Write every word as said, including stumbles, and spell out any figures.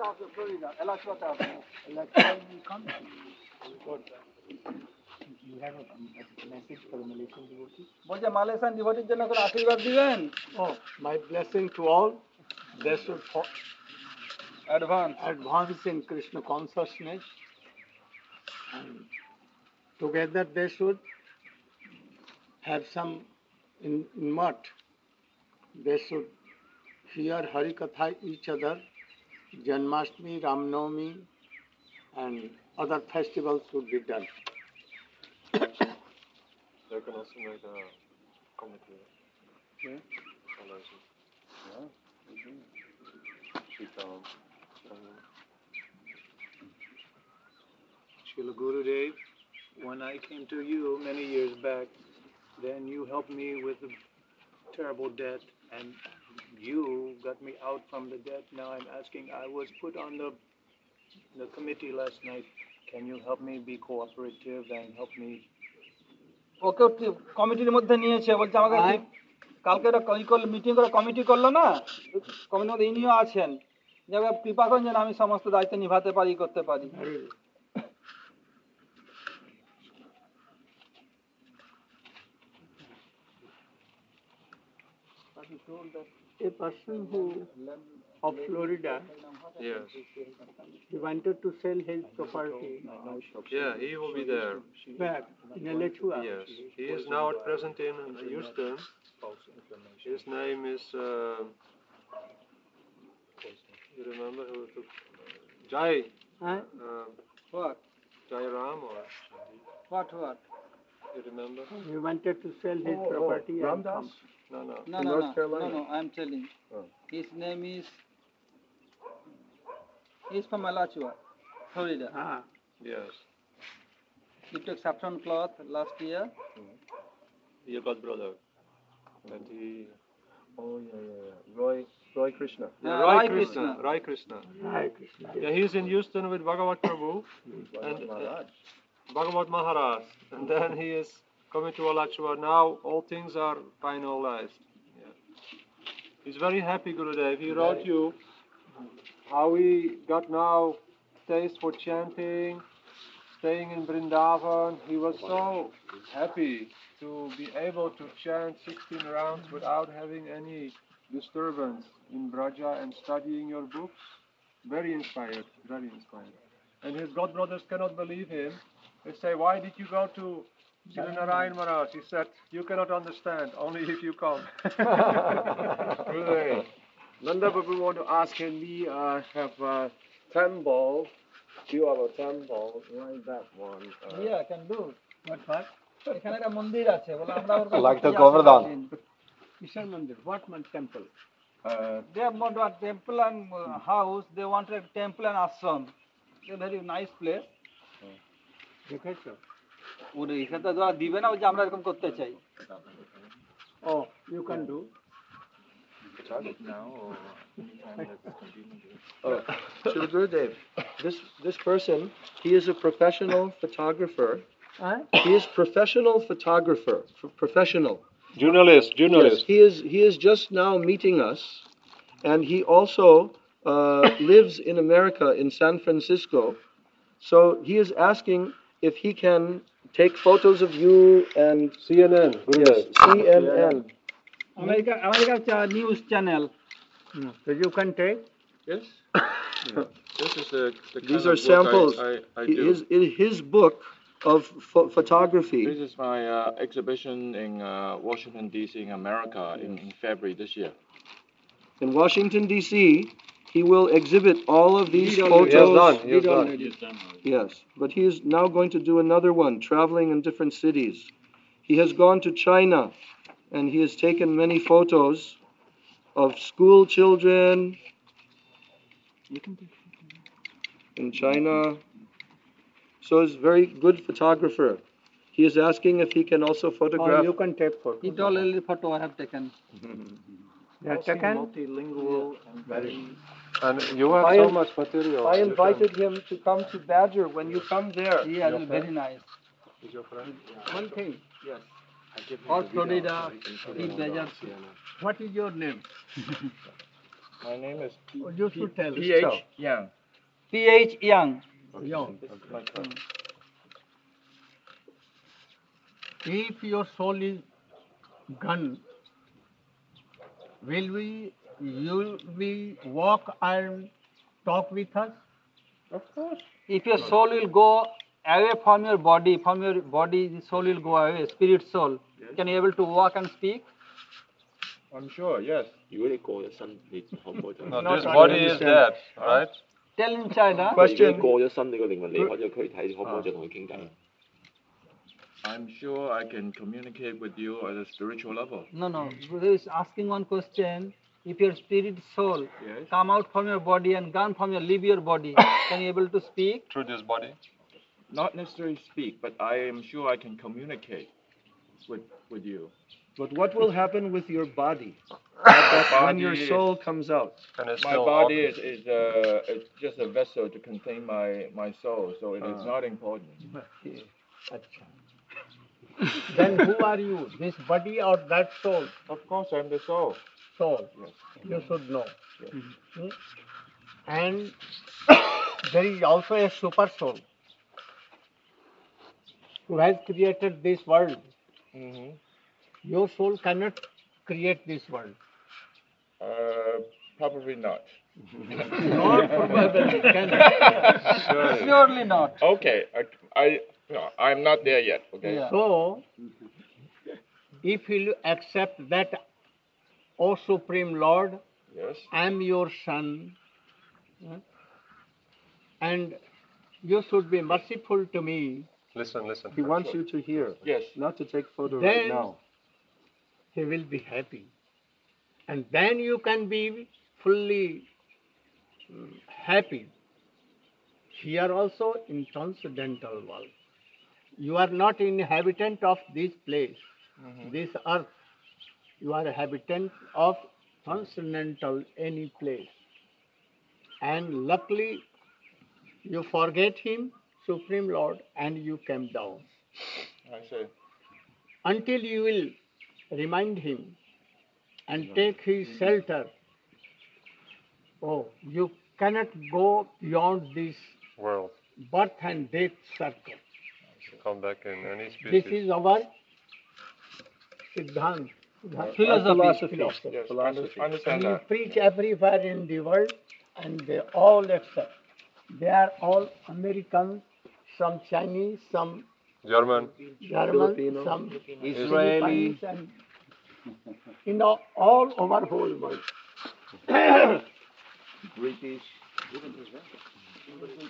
আছে ফ্লোরিডা, এলাচুয়াতে আছে। You have a, a message for the Malaysian devotees? বলছে Malaysian ডিভোটির জন্য কোনো আশীর্বাদ দিবেন? Oh, my blessing to all. They should advance advance in Krishna consciousness, and together they should have some in, in mutt. They should hear Hari Katha each other. Janmashtami, Ramnavami, and other festivals should be done. They can also make a committee. Yeah. Malaysia. Yeah. Shikam. Srila Gurudev, when I came to you many years back, then you helped me with a terrible debt, and you got me out from the debt. Now I'm asking, I was put on the the committee last night. Can you help me be cooperative and help me? Okay কমিটির মধ্যে নিয়েছে, বলছে আমাকে কালকে একটা meeting করে committee করলো না, কমিটির মধ্যে ইনিও আছেন, যে কৃপা করেন যেন আমি সমস্ত দায়িত্ব নিভাতে পারি, করতে পারি। A person who of Florida, Yes. he wanted to sell his property. Yeah, he will be there. Where? In Alachua. Yes. He is now at present in Houston. His name is, uh, you remember who took Jai? Huh? Uh, What? Jai Ram or? What, what? You remember? He wanted to sell his Oh, property. oh, and Ramdas? come. No, no. No, In no, North no, Carolina. no, no, I'm telling. Oh. His name is, he's from Alachua, Florida. Ah. Yes. He took saffron cloth last year. Your god brother. And he. Oh yeah, yeah, yeah. Roy, Roy Krishna. Yeah, Yeah, Roy Roy Krishna. Krishna. Roy Krishna. Hare Krishna. Yeah, he's in Houston with Bhagavat Prabhu and uh, Bhagavat Maharaj, and then he is coming to Alachua. Now all things are finalized. Yeah. He's very happy, Gurudev. He wrote you how he got now taste for chanting, staying in Vrindavan. He was so happy to be able to chant sixteen rounds without having any disturbance in Braja and studying your books. Very inspired, very inspired. And his godbrothers cannot believe him. They say, why did you go to Siranarayan Maharaj? He said, you cannot understand, only if you come. Really? Nanda Babu want to ask, can we uh, have a temple, build up a temple like that one? Uh, Yeah, I can do. What, what? এখানে একটা মন্দির আছে, বলে আমরা ওর Like the Govardhan. Ishan Mandir. What man temple? uh, They have not a temple and uh, house. They wanted a temple and ashram. It's a very nice place. দেখেছো? ওরে এখানে তো যারা দিবে না, ওই যে আমরা এরকম করতে চাই। Oh, you can do. Oh, Srila Gurudev, this this person, he is a professional photographer. Huh? He is professional photographer, f- professional. Journalist, journalist. Yes, he is he is just now meeting us, and he also uh, lives in America in San Francisco. So he is asking if he can take photos of you and C N N. yes, C N N. America আমেরিকার news channel. So you can take. Yes. This is the, the These kind are of work samples. I, I, I He- do. His in his book of pho- photography. This is my uh, exhibition in uh, Washington D C in America in, in February this year. In Washington D C, he will exhibit all of these He photos. has done. He has done. Yes, but he is now going to do another one, traveling in different cities. He has gone to China, and he has taken many photos of school children in China. So he's a very good photographer. He is asking if he can also Or photograph. you can take photo. It all only photo I have taken. They are taken. Multilingual and very. And you have I so am- much material. I You invited him to come to Badger when you come there. Yeah, it's very nice. Can, is your friend? One thing. Yes. All Florida, deep desert. What is your name? My name is You should tell. P H Yang. P H Young. Young. This is my cousin. If your soul is gone, will we, you we walk and talk with us? Of course. If your soul will go away from your body, from your body, the soul will go away, spirit soul. Yes. Can you able to walk and speak? I'm sure, yes. 如果你過咗身，你可唔可以就？ No, Not this trying to body is understand. dead, right? Tell in China. 如果你 Question. 過咗身，你個靈魂離開咗軀體，可唔可以再同佢傾偈？ I'm sure I can communicate with you at a spiritual level. No, no. He is asking one question. If your spirit soul Yes. come out from your body and gone from your leave your body, can you able to speak? Through this body. Not necessarily speak, but I am sure I can communicate with with you. But what will happen with your body? That when your Body- soul comes out. And it's My still body walking. is, is uh, it's just a vessel to contain my, my soul, so it is Ah. not important. Then who are you? This body or that soul? Of course, I'm the soul. Soul. Yes. You should know. Hmm? And there is also a super soul who has created this world. Mm-hmm. Your soul cannot create this world. Uh, probably not. Not probably can. Surely not. Okay, I, I no, I'm not there yet. Okay. Yeah. So, if you accept that, O Supreme Lord, Yes. I am your son, huh, and you should be merciful to me, Listen, listen. He wants you to hear, Yes. not to take photo Then- right now. he will be happy. And then you can be fully mm, happy. Here also in transcendental world. You are not inhabitant of this place, this earth. You are a habitant of transcendental any place. And luckily, you forget him, Supreme Lord, and you came down. I say. Until you will remind him and take his shelter. Oh, you cannot go beyond this World. birth and death circle. Come back in any This species. is our Siddhant. Philosophy. Philosophy. Yes. Philosophy. I understand And we that. preach everywhere in the world, and they all accept. They are all Americans, some Chinese, some German. German, Filipino. some Israeli. Philippines, and you know, all over whole world. British.